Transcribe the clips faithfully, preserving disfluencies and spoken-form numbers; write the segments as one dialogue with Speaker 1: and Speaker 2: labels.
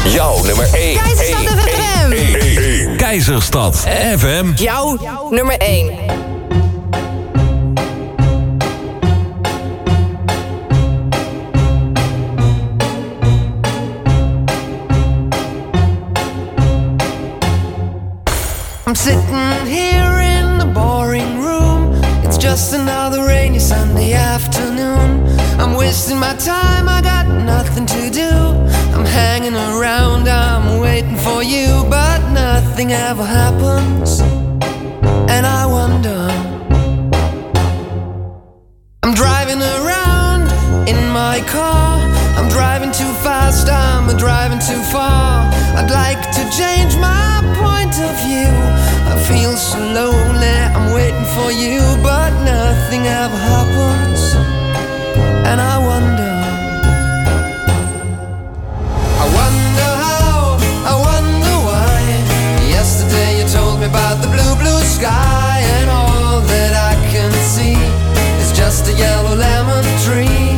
Speaker 1: Jouw nummer één.
Speaker 2: Keizerstad F M.
Speaker 3: Keizerstad F M.
Speaker 2: Jouw nummer één.
Speaker 4: I'm sitting here in the boring room. It's just another rainy Sunday afternoon. I'm wasting my time, I got nothing to do. I'm hanging around, I'm waiting for you, but nothing ever happens. And I wonder, I'm driving around in my car. I'm driving too fast, I'm driving too far. I'd like to change my point of view. I feel so lonely, I'm waiting for you, but nothing ever happens. And I wonder, I wonder how, I wonder why. Yesterday you told me about the blue, blue sky, and all that I can see is just a yellow lemon tree.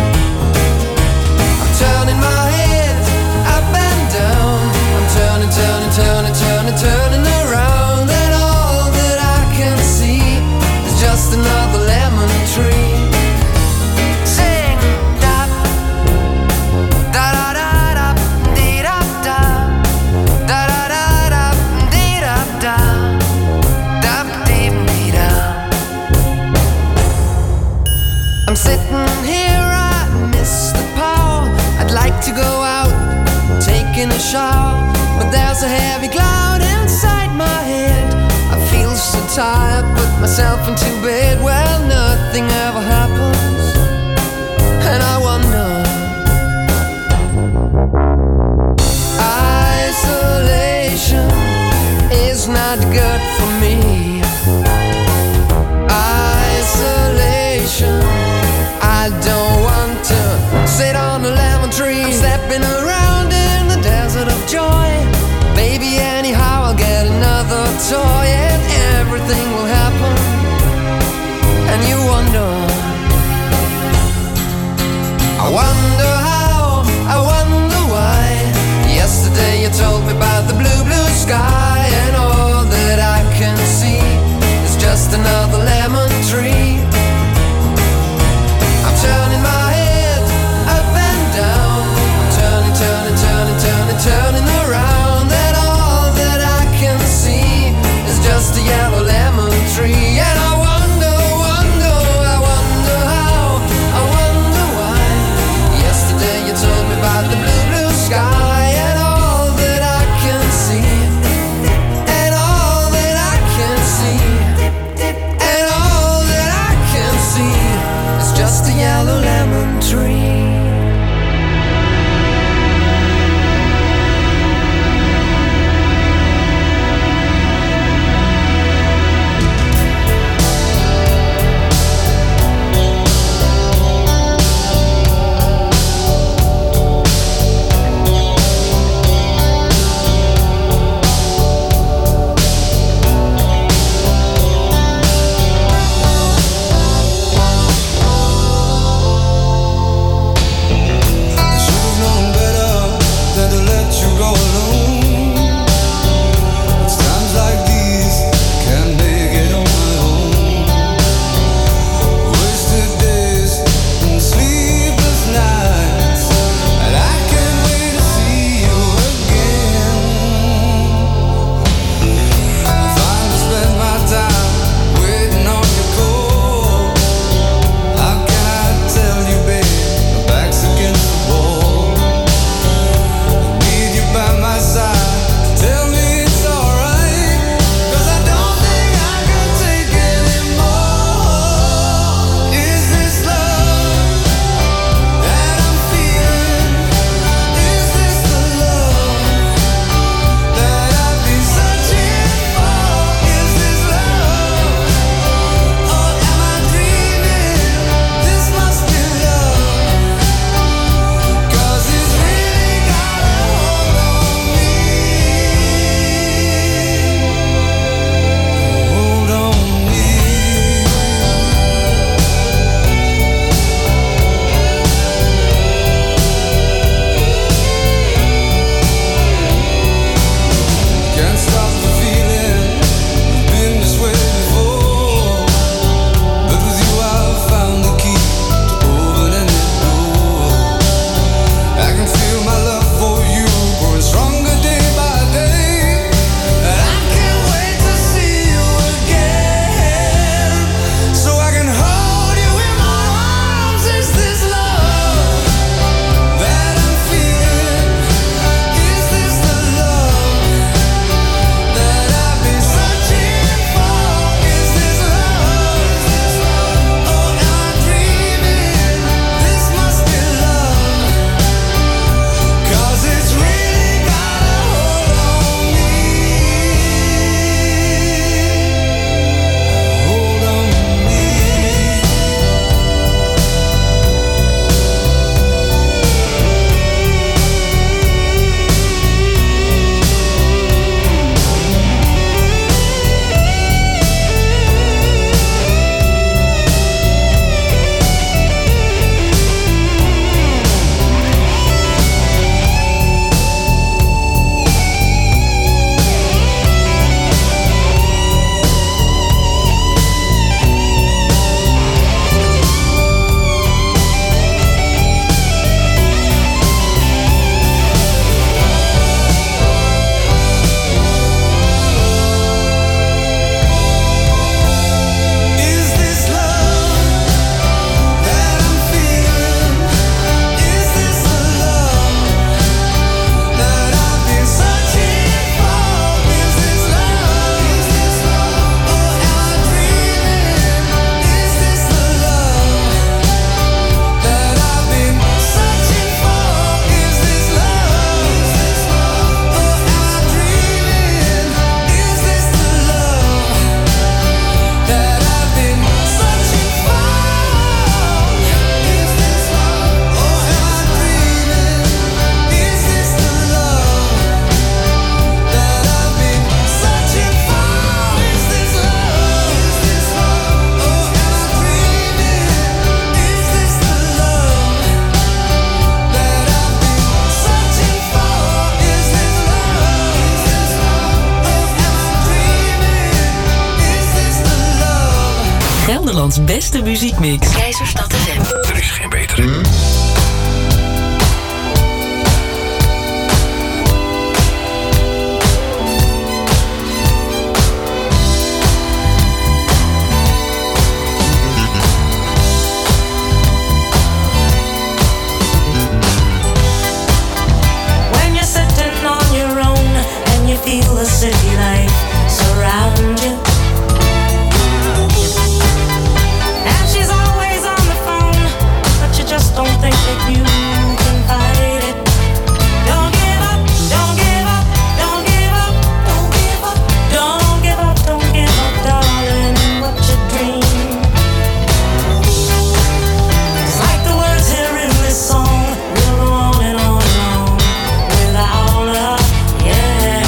Speaker 4: I'm turning my head up and down. I'm turning, turning, turning, turning, turning around, and all that I can see is just another lemon tree. I'm sitting here, I miss the power. I'd like to go out, taking a shower, but there's a heavy cloud inside my head. I feel so tired, put myself into bed. Well, nothing ever happens, and I wonder, isolation is not good for me. Isolation, I don't want to sit on a lemon tree. I'm stepping around in the desert of joy. Baby, anyhow I'll get another toy, and everything will happen. And you wonder, I wonder how, I wonder why. Yesterday you told me about the blue, blue sky, and all that I can see is just another lemon tree. I'm turning my head up and down. I'm turning, turning, turning, turning, turning around, and all that I can see is just
Speaker 1: Nederlands beste muziekmix. Keizerstad F M.
Speaker 3: Er is geen betere.
Speaker 5: Feel the city life surround you, and she's always on the phone, but you just don't think that you can fight it. Don't give up, don't give up, don't give up, don't give up, don't give up, don't give up, darling, what you dream. It's like the words here in this song, we'll go on and on and on without love, yeah.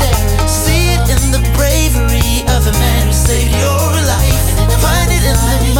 Speaker 6: See it in the bravery of a man who saved your life. Find it in the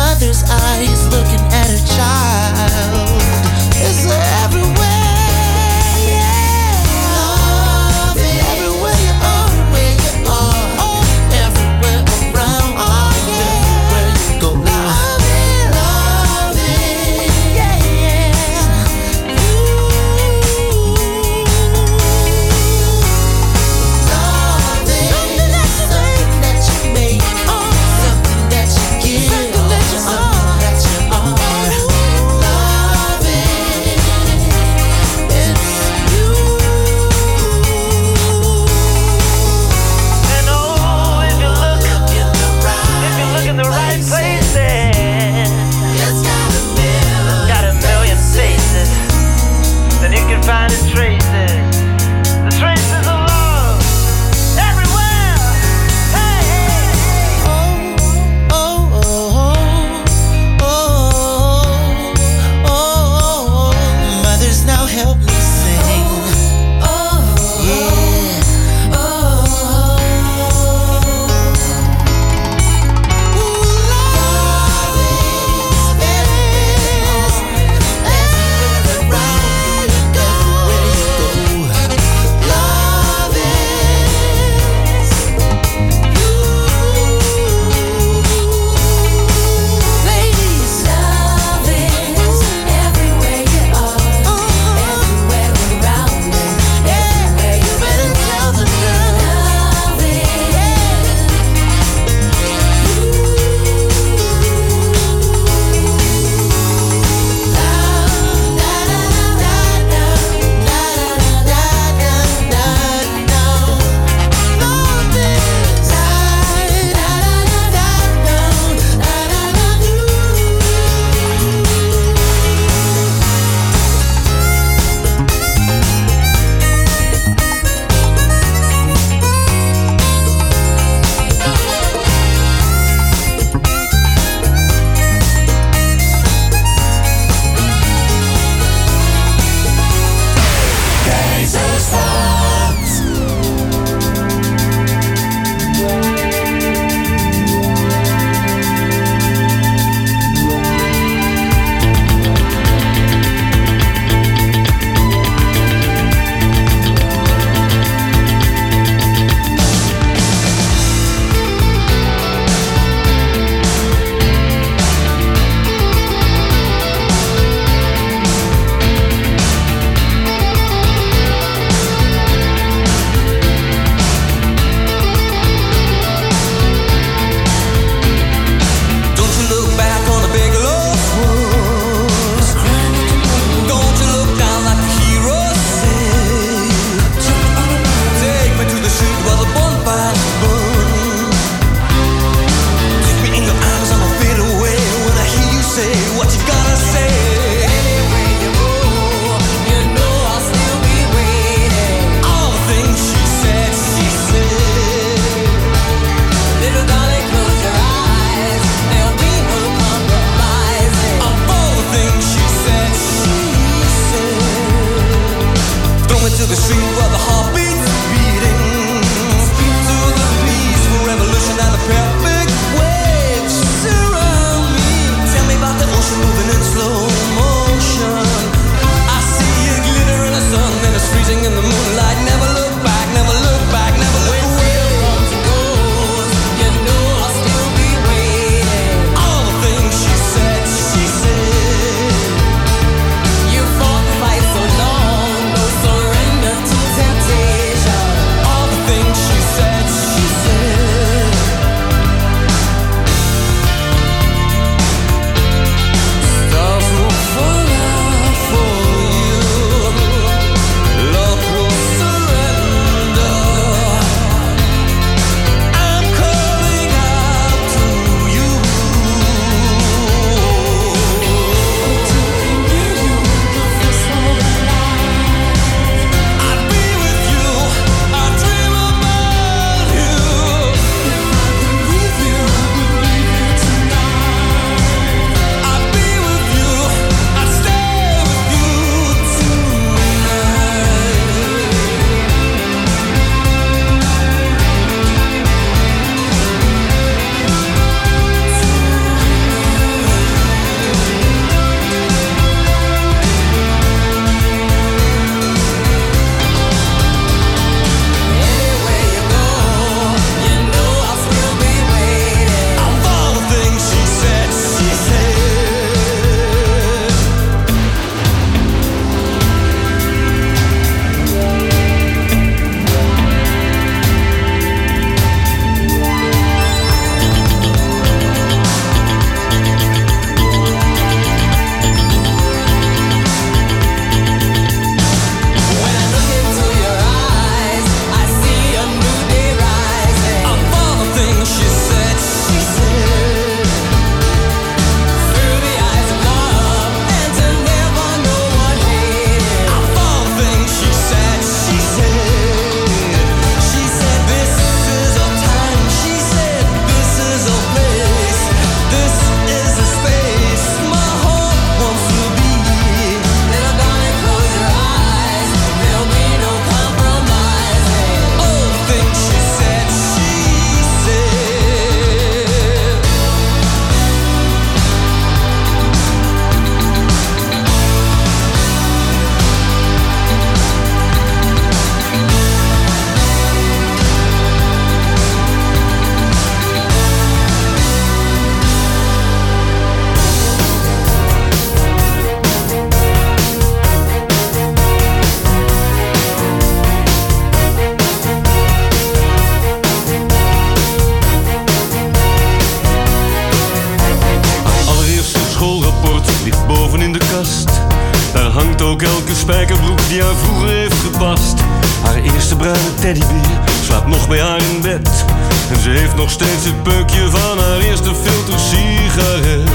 Speaker 6: kast. Daar hangt ook elke spijkerbroek die haar vroeger heeft gepast. Haar eerste bruine teddybeer slaapt nog bij haar in bed. En ze heeft nog steeds het peukje van haar eerste filtersigaret.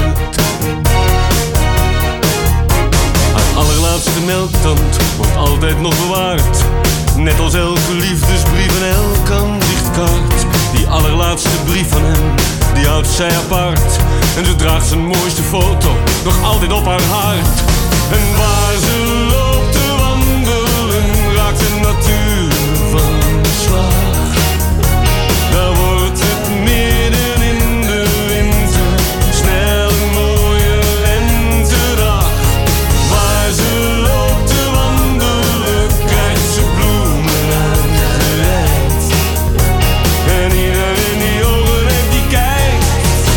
Speaker 6: Haar allerlaatste melktand wordt altijd nog bewaard. Net als elke liefdesbrief en elk aanzichtkaart. Die allerlaatste brief van hem, die houdt zij apart. En ze draagt zijn mooiste foto nog altijd op haar hart. En waar ze loopt te wandelen, raakt de natuur van slag. Daar wordt het midden in de winter, snel een mooie lentedag. Waar ze loopt te wandelen, krijgt ze bloemen aangereikt. En iedereen die ogen heeft, die kijkt.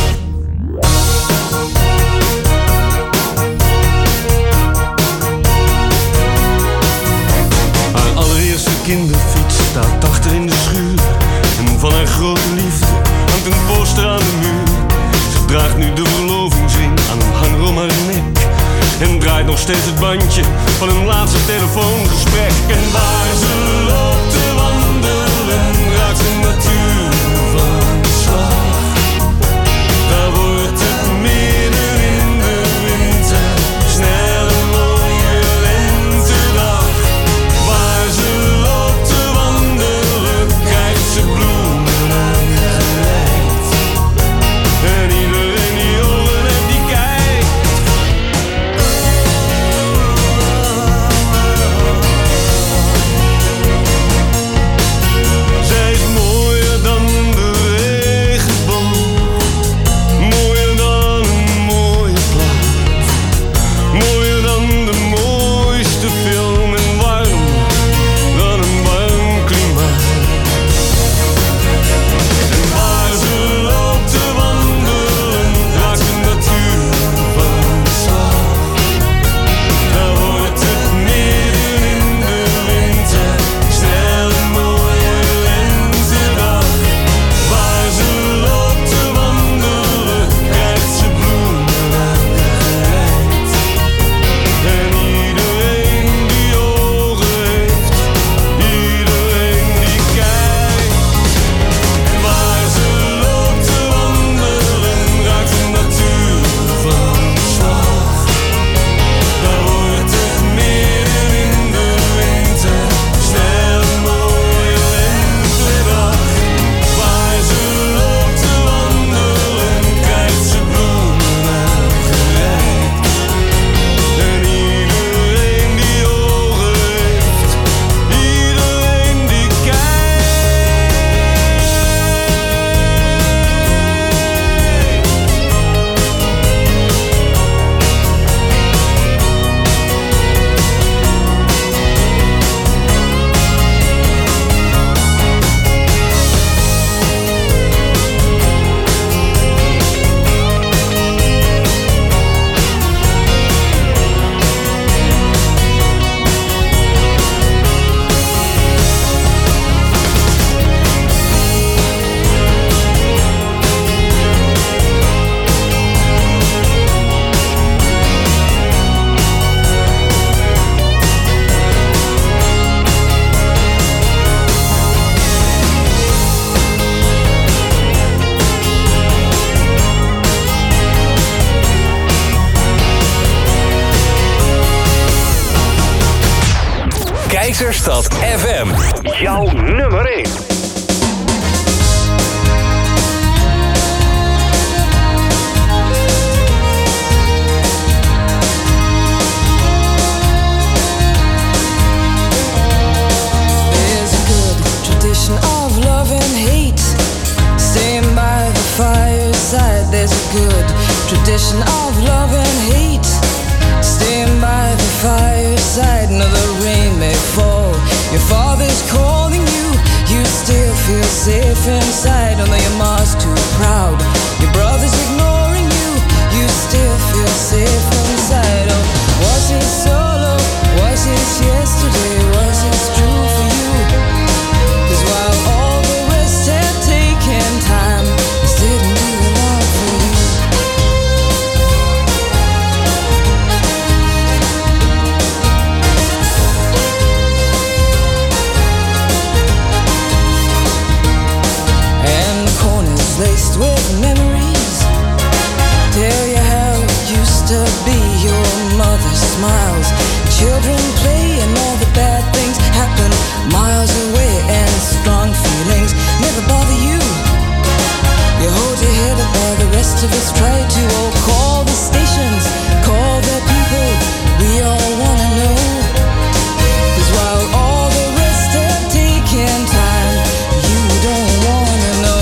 Speaker 6: Haar allereerste kinderfiets staat achter in de schuur. En van haar grote liefde hangt een poster aan de muur. Ze draagt nu de verlovingsring aan een hanger om haar nek. En draait nog steeds het bandje van hun laatste telefoongesprek. En waar ze loopt te wandelen, raakt de natuur van slag. Daar wordt het midden in de winter, snel een mooie lentedag. Waar ze loopt te wandelen, krijgt ze bloemen aangereikt. En iedereen die ogen heeft, die kijkt. Zij is mooier dan de regenboog, mooier dan een mooie plaat, mooier dan de mooiste film en warm dan een warm klimaat. En waar ze loopt te wandelen, raakt de natuur van slag. Daar wordt het midden in de winter, snel een mooie lentedag. Waar ze loopt te wandelen, krijgt ze bloemen aangereikt. En iedereen die ogen heeft, iedereen die kijkt. En waar ze loopt te wandelen, raakt de natuur van slag. Daar wordt het midden in de winter, snel een mooie lentedag. Waar ze loopt te wandelen, krijgt ze bloemen aangereikt. En iedereen die ogen heeft, iedereen die kijkt.
Speaker 3: Keizerstad F M. Jouw nummer één.
Speaker 4: There's a good tradition of love and hate, staying by the fireside. There's a good tradition of love and hate, staying by the fireside. No, the rain may fall, your father's calling you, you stay
Speaker 7: miles. Children play and all the bad things happen miles away, and strong feelings never bother you. You hold your head up while the rest of us try to. Oh, call the stations, call the people, we all wanna know. 'Cause while all the rest have taken time, you don't wanna know.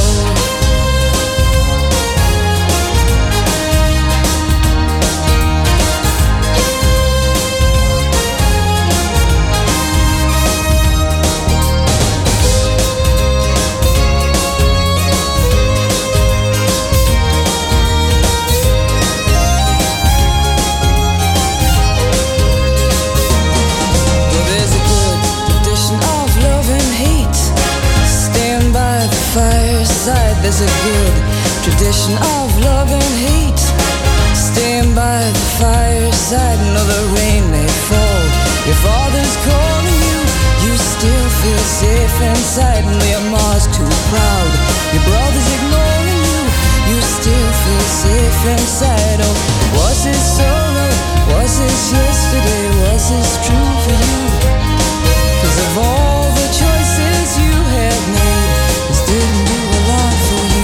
Speaker 7: There's a good tradition of love and hate. Staying by the fireside, know the rain may fall. Your father's calling you, you still feel safe inside. And your mom's too proud, your brother's ignoring you, you still feel safe inside. Oh, was this solo? Was this yesterday? Was this true for you? 'Cause of all the choices you have made, this didn't do a lot for you.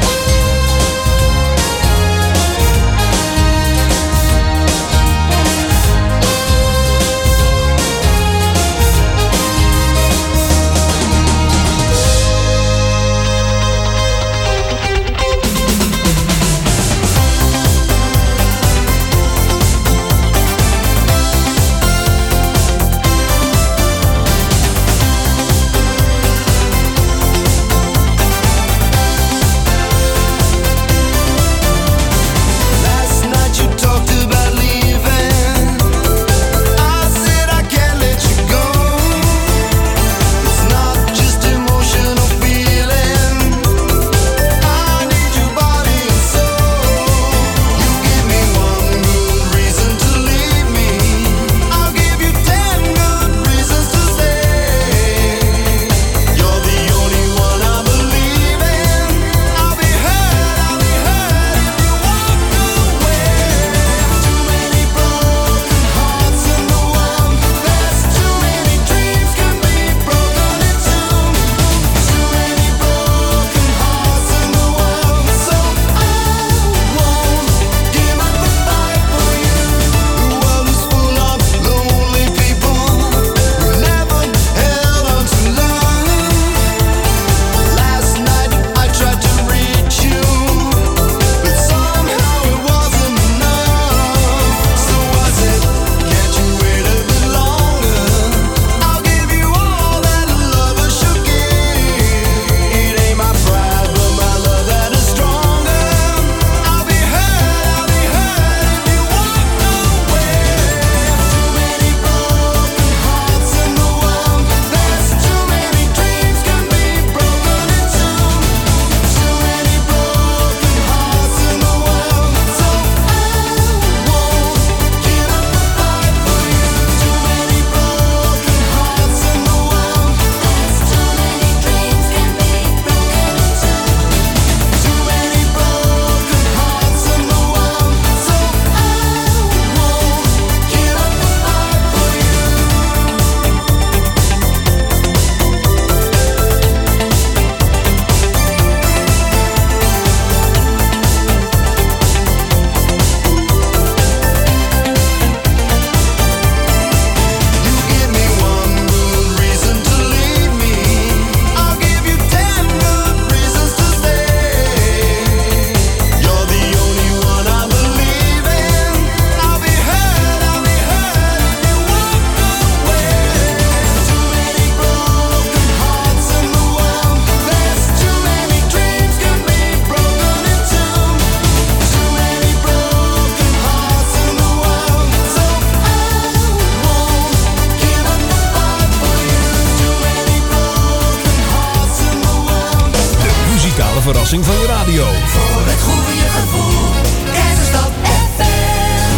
Speaker 8: verrassing van je radio.
Speaker 9: Voor het goede gevoel, Keizerstad F M.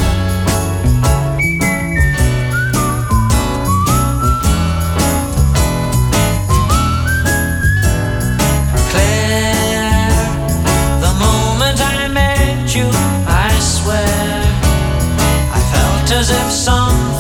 Speaker 10: Claire, the moment I met you, I swear, I felt as if something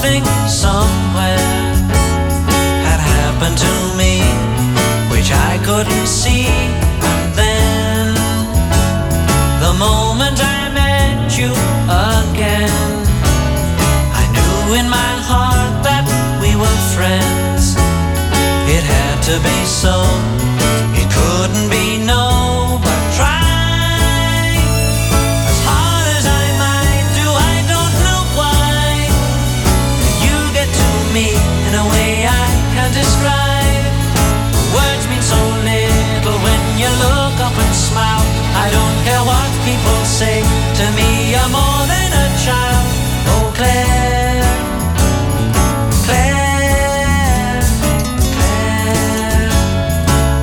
Speaker 10: to be so. It couldn't be no, but try as hard as I might do. I don't know why you get to me in a way I can't describe. Words mean so little when you look up and smile. I don't care what people say, to me you're more than a child. Oh Claire, Claire, Claire,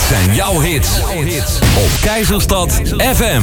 Speaker 3: zijn jouw hits. Op Keizerstad F M.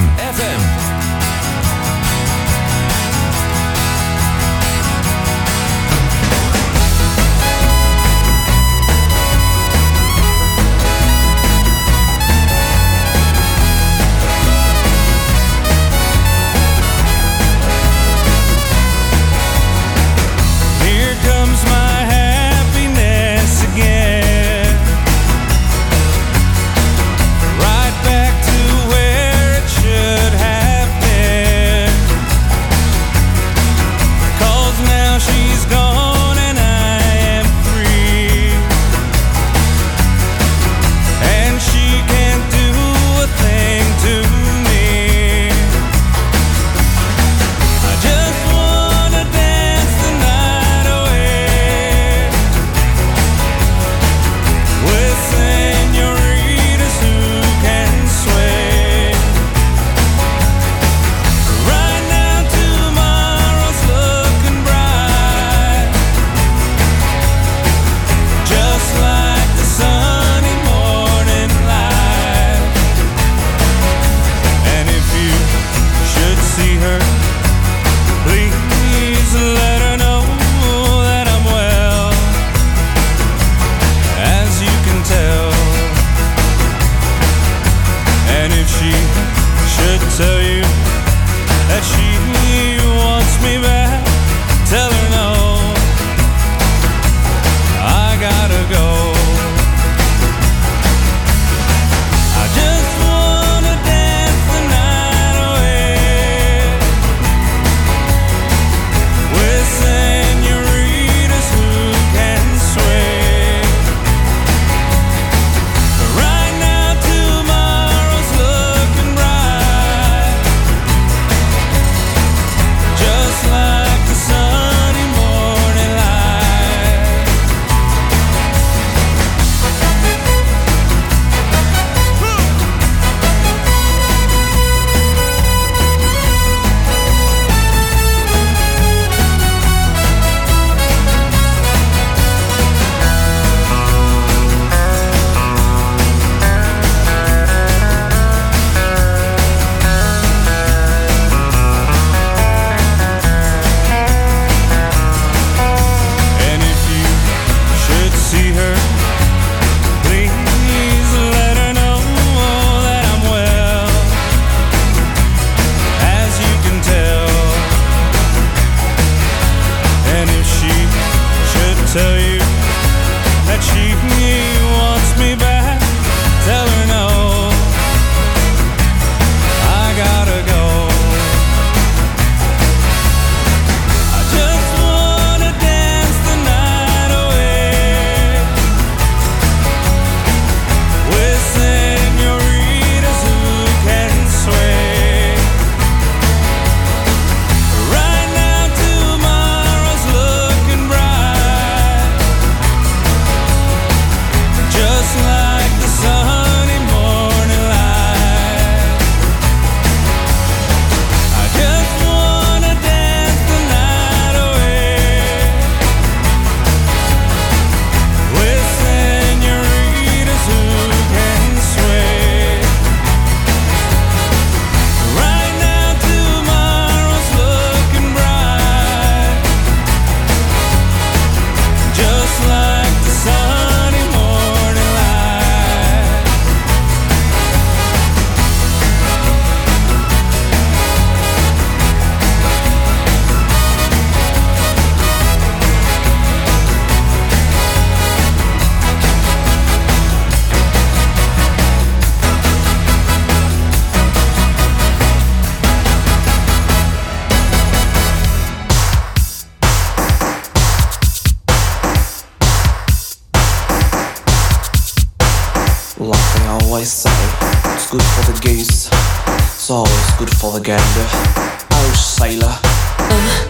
Speaker 8: always say it's good for the geese, it's always good for the gander. Oh, sailor. Uh.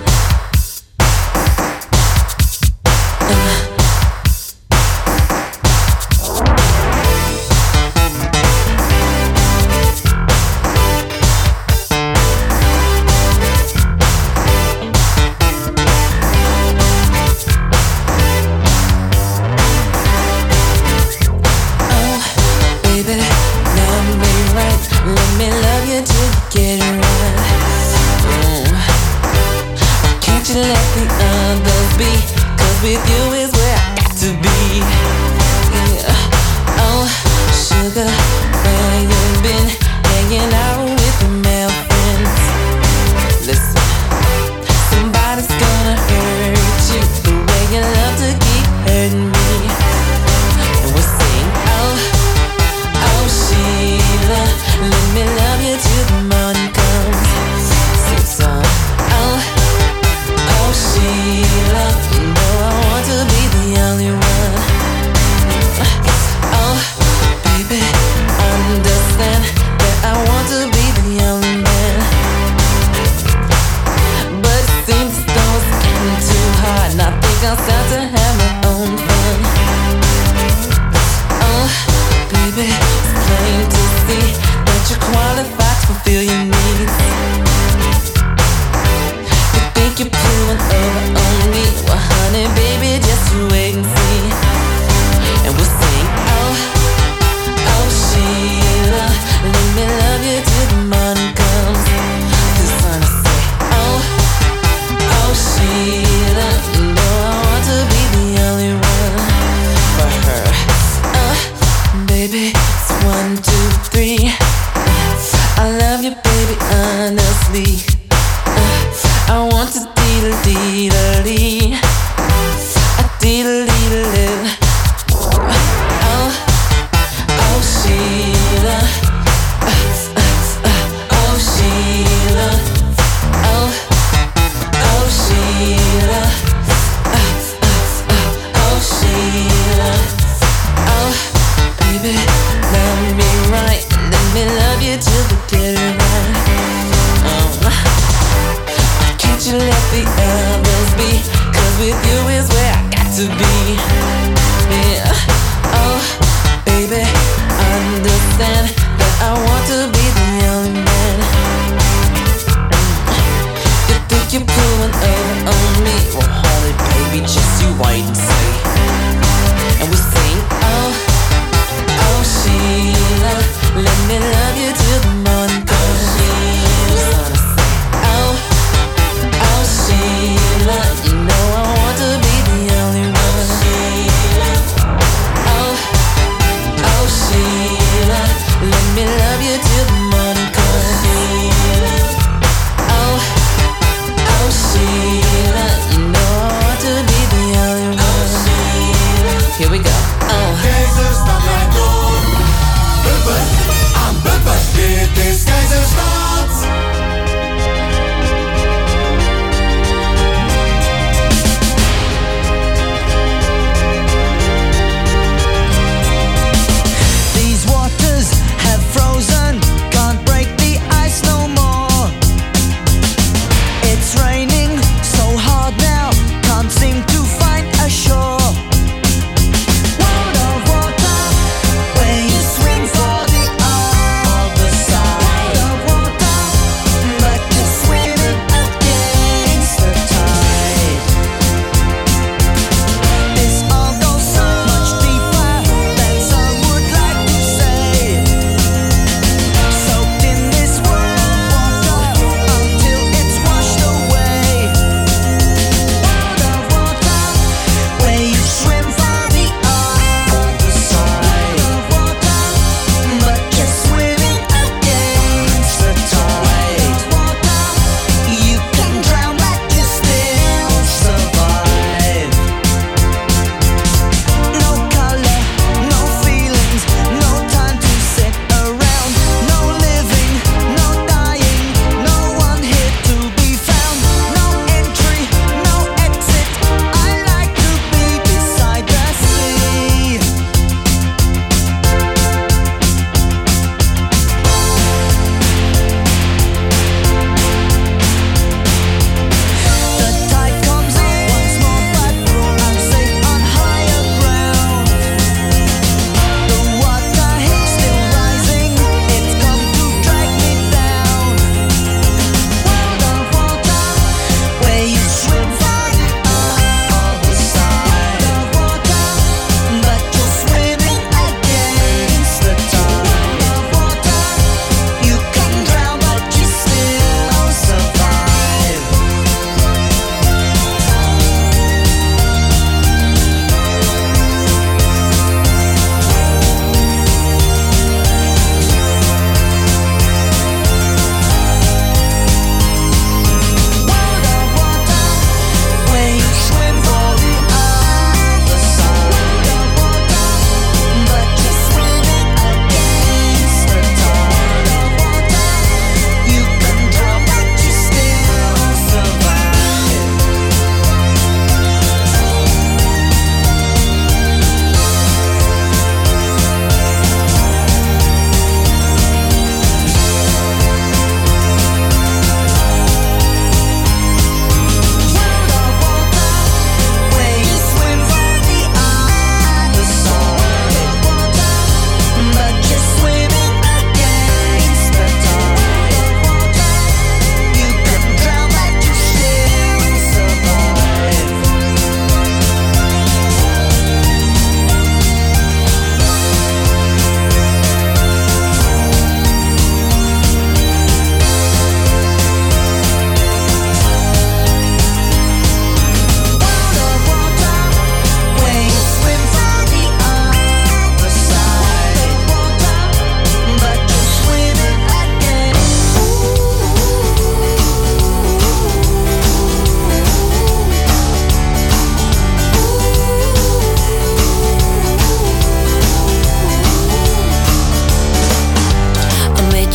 Speaker 7: Baby, understand that I want to be the only man. But it seems as though it's getting too hard, and I think I'll start to have my own fun. Oh, baby, it's plain to see that you're qualified to fulfill your needs. You think you're pulling over on me? Well, honey, baby, just you wait and see. And we'll sing, oh, oh, Sheila, let me love you till the morning comes. The sun will say, oh, oh, Sheila, you know I want to be the only one for her. Uh, baby, it's one, two, three. I love you, baby, honestly. Uh, I want to dee-da-dee-da-dee. A dee-da-dee-da-dee. Oh, oh, Sheila. Uh, uh, uh, oh, Sheila. Oh, oh, Sheila. Uh, uh, uh, oh, Sheila. Oh, baby, love me right. Let me love you till the dead of night. Um, can't you let the others be? 'Cause with you is where I got to be. Yeah. Oh, baby, understand that I want to be the only man. You think you're pulling over on me? Well, honey, baby, just you wait and see. And we sing, oh, oh, Sheila, let me love you till the morning comes. Oh, oh, Sheila, you know I want to be the only one. Oh,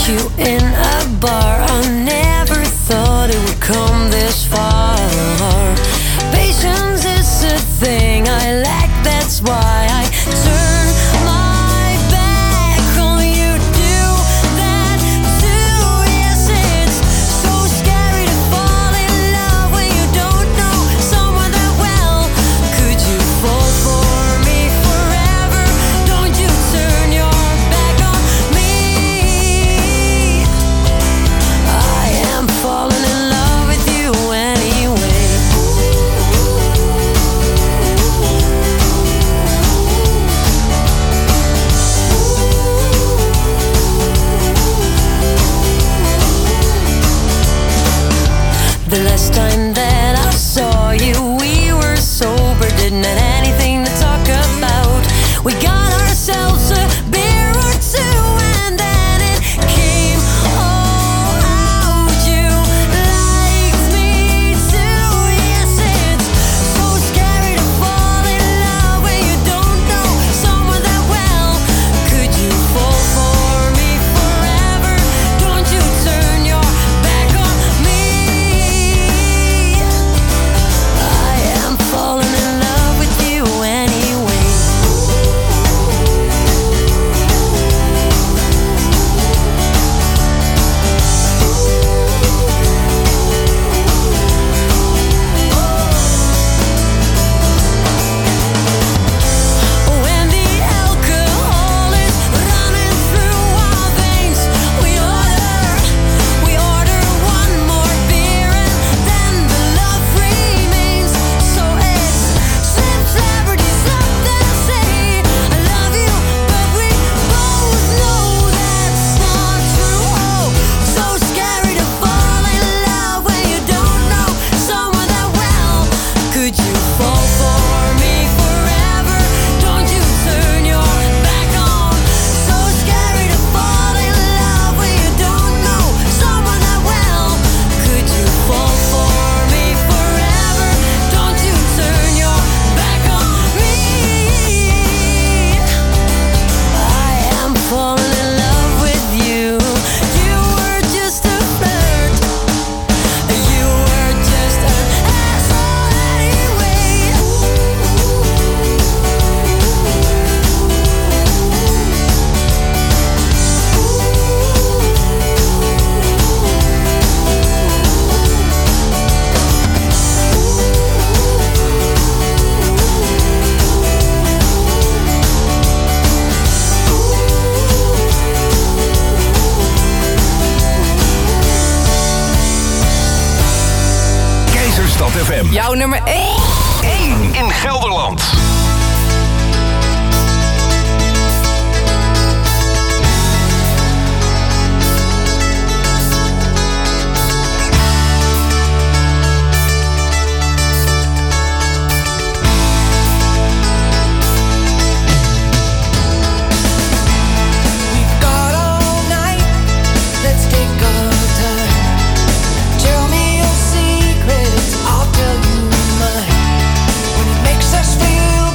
Speaker 5: you in a bar. I never thought it would come this far. Patience is a thing I lack, that's why I turn my back on you. Do that too. Yes, it's so scary to fall in love when you don't know someone that well. Could you fall for me forever? Don't you turn your back on me. I am falling in love with you anyway. The last time that I saw you, we were sober, didn't have anything to talk about. We got ourselves a beer or two, and then it came all out. You liked me too. Yes, it's so scary to fall in love when you don't know someone that well. Could you fall for me forever? Don't you turn your back on me. I am falling in love with you anyway. When the alcohol is running through our veins, we order, we order one more beer, and then the love remains. So it's slip, celebrity, something say I love you, but we both know that's not true. Oh, so scary to fall in love when you don't know someone that well. Could you fall for me forever? Don't you turn your back on. So scary to fall in love when you don't know someone that well. Could you fall for me forever? Don't you turn your back on me. I am falling in love with you. You were just a flirt. You were just an asshole anyway.
Speaker 3: Keizerstad F M.
Speaker 2: Jouw nummer één.
Speaker 3: één in Gelderland.
Speaker 4: We've got all night, let's take our time. Tell me your secrets, I'll tell you mine. When it makes us feel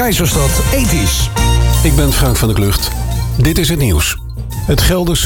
Speaker 11: Keizerstad ethisch.
Speaker 12: Ik ben Frank van der Klucht. Dit is het nieuws. Het Gelderse